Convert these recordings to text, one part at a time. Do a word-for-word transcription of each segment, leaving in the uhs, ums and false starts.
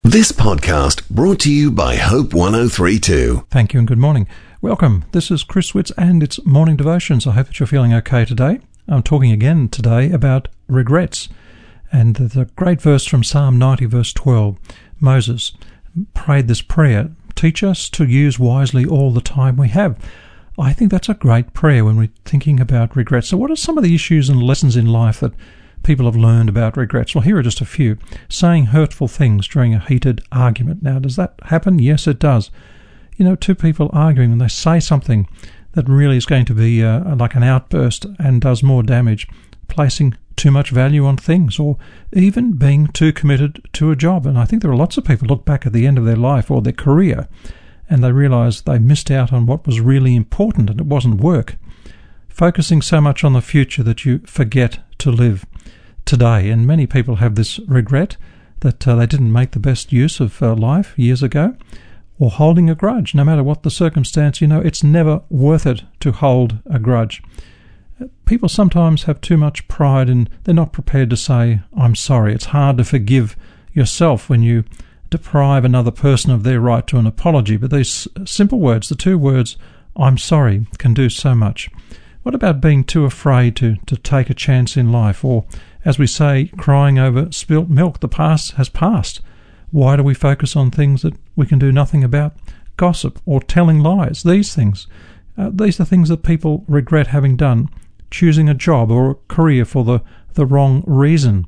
This podcast brought to you by Hope one oh three two. Thank you and good morning. Welcome. This is Chris Witts and it's Morning Devotions. I hope that you're feeling okay today. I'm talking again today about regrets. And the great verse from Psalm ninety verse twelve. Moses prayed this prayer, teach us to use wisely all the time we have. I think that's a great prayer when we're thinking about regrets. So what are some of the issues and lessons in life that people have learned about regrets? Well, here are just a few. Saying hurtful things during a heated argument. Now, does that happen? Yes, it does. You know, two people arguing and they say something that really is going to be uh, like an outburst and does more damage. Placing too much value on things, or even being too committed to a job. And I think there are lots of people look back at the end of their life or their career and they realise they missed out on what was really important and it wasn't work. Focusing so much on the future that you forget to live today. And many people have this regret that uh, they didn't make the best use of uh, life years ago, or holding a grudge. No matter what the circumstance, you know, it's never worth it to hold a grudge. People sometimes have too much pride and they're not prepared to say, I'm sorry. It's hard to forgive yourself when you deprive another person of their right to an apology. But these simple words, the two words, I'm sorry, can do so much. What about being too afraid to, to take a chance in life? Or, as we say, crying over spilt milk? The past has passed. Why do we focus on things that we can do nothing about? Gossip or telling lies, these things. Uh, these are things that people regret having done. Choosing a job or a career for the, the wrong reason.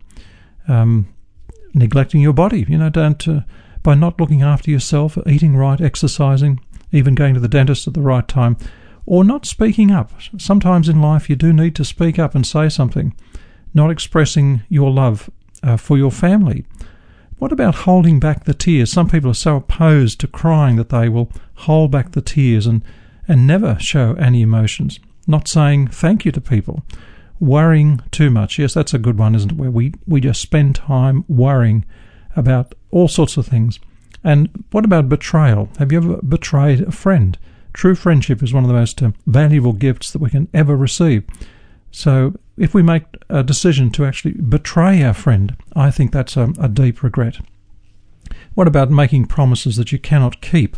Um, neglecting your body, you know, don't uh, by not looking after yourself, eating right, exercising, even going to the dentist at the right time, or not speaking up. Sometimes in life you do need to speak up and say something. Not expressing your love uh, for your family. What about holding back the tears? Some people are so opposed to crying that they will hold back the tears and, and never show any emotions. Not saying thank you to people. Worrying too much. Yes, that's a good one, isn't it? Where we, we just spend time worrying about all sorts of things. And what about betrayal? Have you ever betrayed a friend? True friendship is one of the most uh, valuable gifts that we can ever receive. So if we make a decision to actually betray our friend, I think that's a, a deep regret. What about making promises that you cannot keep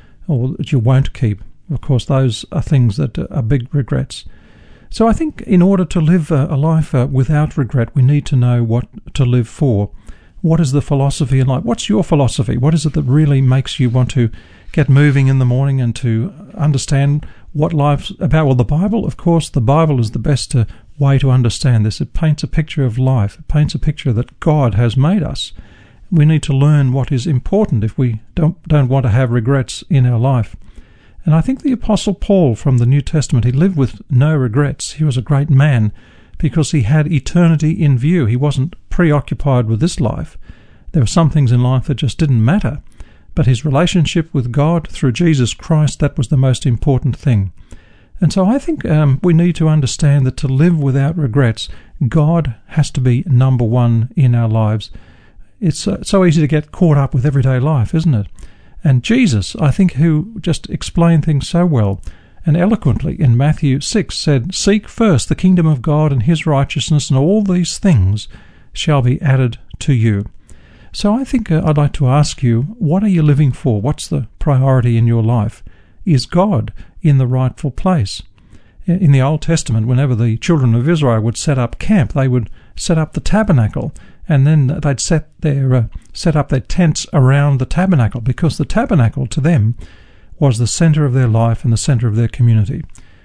or that you won't keep? Of course, those are things that are big regrets. So I think in order to live a life without regret, we need to know what to live for. What is the philosophy in life? What's your philosophy? What is it that really makes you want to get moving in the morning and to understand what life's about? Well, the Bible, of course, the Bible is the best uh, way to understand this. It paints a picture of life. It paints a picture that God has made us. We need to learn what is important if we don't don't want to have regrets in our life. And I think the Apostle Paul from the New Testament, he lived with no regrets. He was a great man because he had eternity in view. He wasn't preoccupied with this life. There were some things in life that just didn't matter. But his relationship with God through Jesus Christ, that was the most important thing. And so I think um, we need to understand that to live without regrets, God has to be number one in our lives. It's uh, so easy to get caught up with everyday life, isn't it? And Jesus, I think, who just explained things so well and eloquently in Matthew six, said, seek first the kingdom of God and his righteousness, and all these things shall be added to you. So I think uh, I'd like to ask you, what are you living for? What's the priority in your life? Is God in the rightful place? In the Old Testament, whenever the children of Israel would set up camp, they would set up the tabernacle, and then they'd set their uh, set up their tents around the tabernacle, because the tabernacle to them was the center of their life and the center of their community.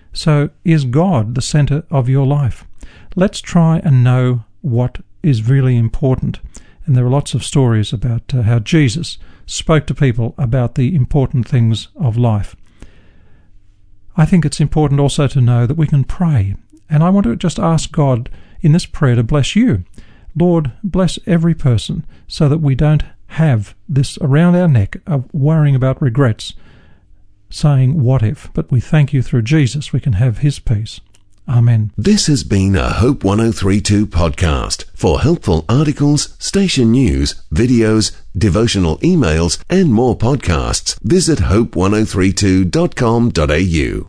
So is God the center of your life? Let's try and know what is really important. And there are lots of stories about uh, how Jesus spoke to people about the important things of life. I think it's important also to know that we can pray. And I want to just ask God in this prayer to bless you. Lord, bless every person so that we don't have this around our neck of worrying about regrets, saying what if, but we thank you through Jesus we can have his peace. Amen. This has been a Hope one oh three two podcast. For helpful articles, station news, videos, devotional emails, and more podcasts, visit hope one oh three two dot com dot a u.